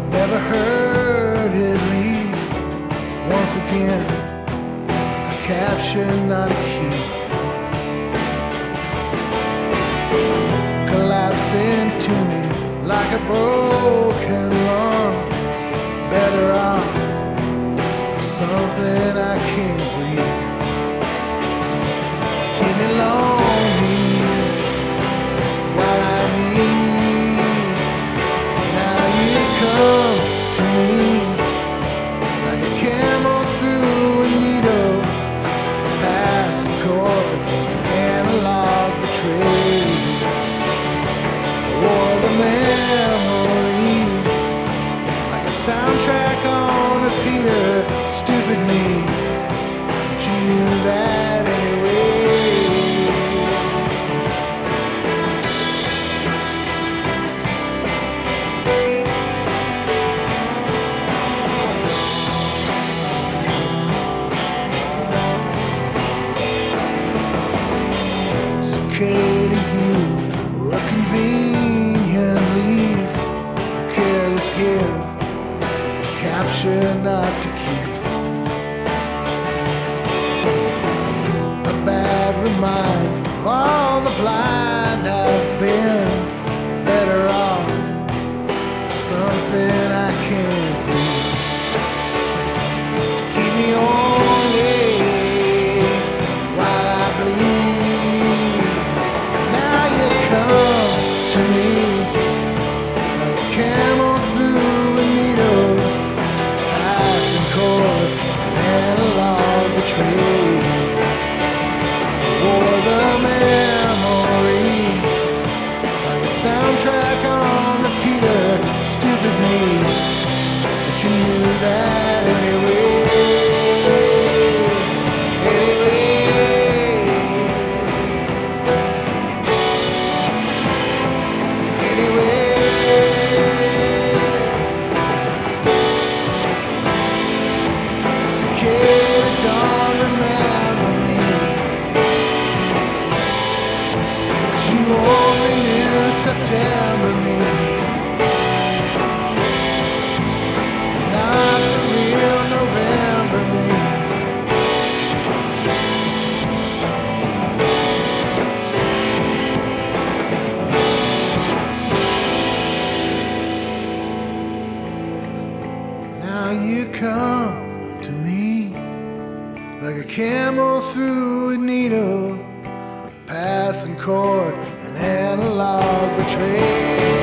Never heard it leave. Once again, a capture, not a key. Collapsing to me like a broken lung. Better off something I can't breathe. Keep me lonely while I need. Now you come to me like a camel through a needle, past the cord, analog betrayed. Or the memory, like a soundtrack on repeater. Stupid me, but you knew that anyway. It's okay to you, or a convenient leave, careless give, capture not to keep. A bad reminder of all the blind I've been. Better off something I can't do. Keep me only while I bleed. Now you come to me like a camel through a needle, passing cord, analog betrayed. Or the memory, like a soundtrack on repeater. Stupid me, but you knew that anyway. Cicada, don't remember me, 'cause you only knew September me, not the real November me. Now you come to me like a camel through a needle, passing cord, an analog betrayed.